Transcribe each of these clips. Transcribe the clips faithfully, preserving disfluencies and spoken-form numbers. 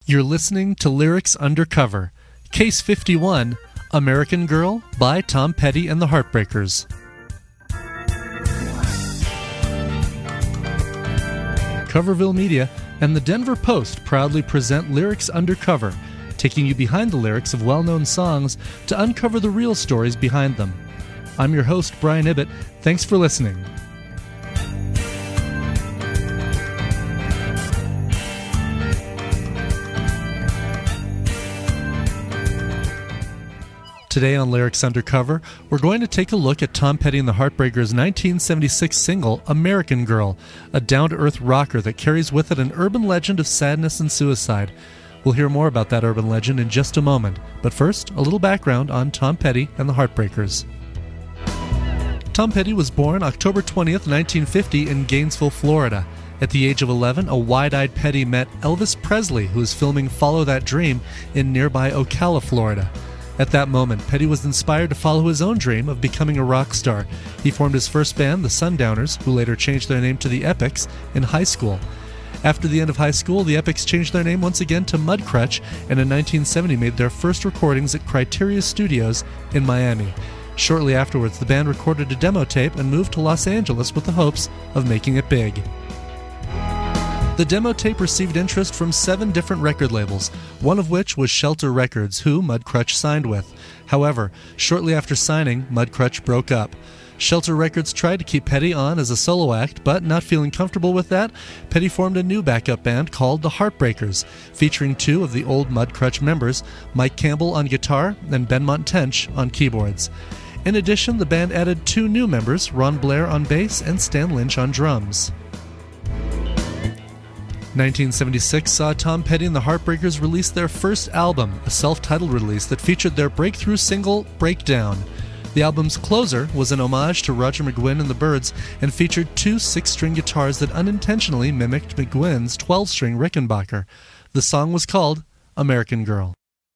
You're listening to Lyrics Undercover, Case fifty-one, American Girl by Tom Petty and the Heartbreakers. Coverville Media and the Denver Post proudly present Lyrics Undercover, taking you behind the lyrics of well-known songs to uncover the real stories behind them. I'm your host, Brian Ibbett. Thanks for listening. Today on Lyrics Undercover, we're going to take a look at Tom Petty and the Heartbreakers' nineteen seventy-six single, American Girl, a down-to-earth rocker that carries with it an urban legend of sadness and suicide. We'll hear more about that urban legend in just a moment, but first, a little background on Tom Petty and the Heartbreakers. Tom Petty was born October twentieth, nineteen fifty in Gainesville, Florida. At the age of eleven, a wide-eyed Petty met Elvis Presley, who was filming Follow That Dream in nearby Ocala, Florida. At that moment, Petty was inspired to follow his own dream of becoming a rock star. He formed his first band, the Sundowners, who later changed their name to the Epics, in high school. After the end of high school, the Epics changed their name once again to Mudcrutch, and in nineteen seventy made their first recordings at Criteria Studios in Miami. Shortly afterwards, the band recorded a demo tape and moved to Los Angeles with the hopes of making it big. The demo tape received interest from seven different record labels, one of which was Shelter Records, who Mudcrutch signed with. However, shortly after signing, Mudcrutch broke up. Shelter Records tried to keep Petty on as a solo act, but not feeling comfortable with that, Petty formed a new backup band called the Heartbreakers, featuring two of the old Mudcrutch members, Mike Campbell on guitar and Benmont Tench on keyboards. In addition, the band added two new members, Ron Blair on bass and Stan Lynch on drums. nineteen seventy-six saw Tom Petty and the Heartbreakers release their first album, a self-titled release that featured their breakthrough single, Breakdown. The album's closer was an homage to Roger McGuinn and the Byrds and featured two six-string guitars that unintentionally mimicked McGuinn's twelve-string Rickenbacker. The song was called American Girl.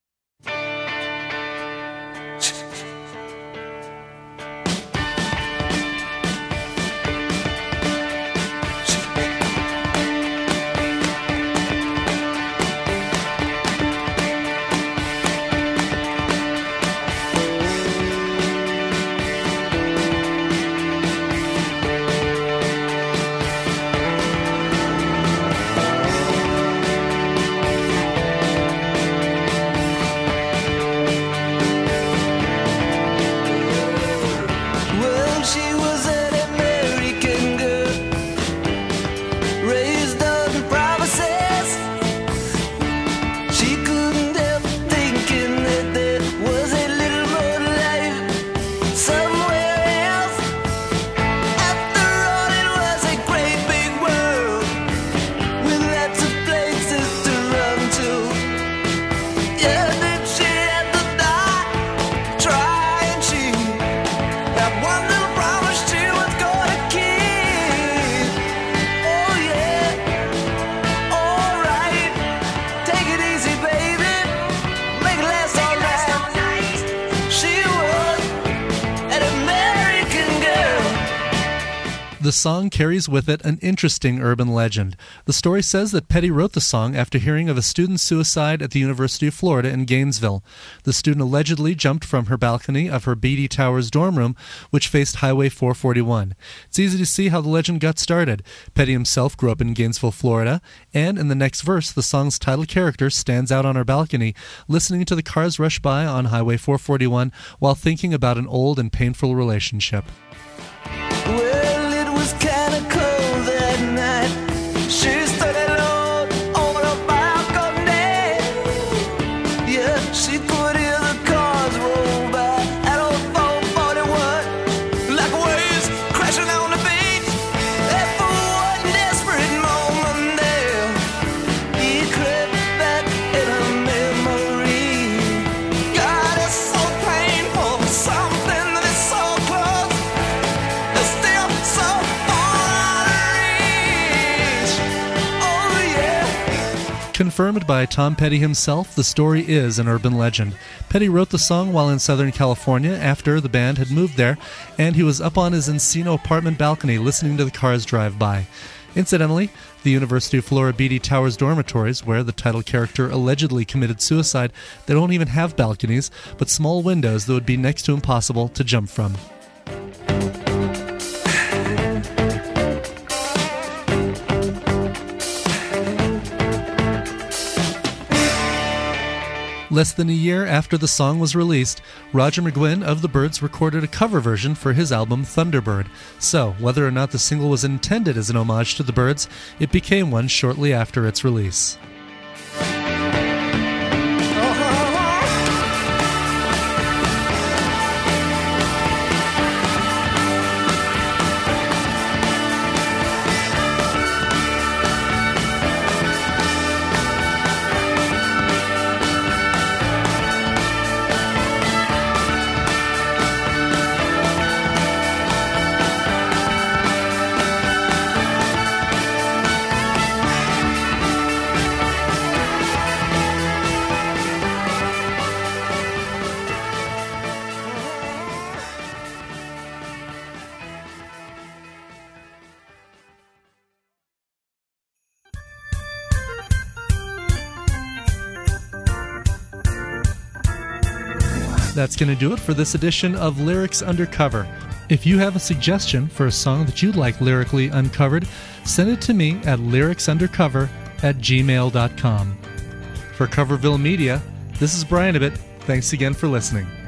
The song carries with it an interesting urban legend. The story says that Petty wrote the song after hearing of a student's suicide at the University of Florida in Gainesville. The student allegedly jumped from her balcony of her Beatty Towers dorm room, which faced Highway four forty-one. It's easy to see how the legend got started. Petty himself grew up in Gainesville, Florida, and in the next verse, the song's title character stands out on her balcony, listening to the cars rush by on Highway four forty-one while thinking about an old and painful relationship. Well, it was kinda cold that night. She stood alone on a balcony. Yeah, she could hear the cars roll by at old four forty-one, like waves crashing on the beach. And for one desperate moment there, he crept back in her memory. God, it's so painful, something that is so close. It's still so far out of reach. Oh yeah. Confirmed by Tom Petty himself, the story is an urban legend. Petty wrote the song while in Southern California after the band had moved there, and he was up on his Encino apartment balcony listening to the cars drive by. Incidentally, The University of Florida Beatty Towers dormitories, where the title character allegedly committed suicide, they don't even have balconies, but small windows that would be next to impossible to jump from. Less than a year after the song was released, Roger McGuinn of the Byrds recorded a cover version for his album Thunderbird. So, whether or not the single was intended as an homage to the Byrds, it became one shortly after its release. That's going to do it for this edition of Lyrics Undercover. If you have a suggestion for a song that you'd like lyrically uncovered, send it to me at lyricsundercover at gmail dot com. For Coverville Media, this is Brian Ibbott. Thanks again for listening.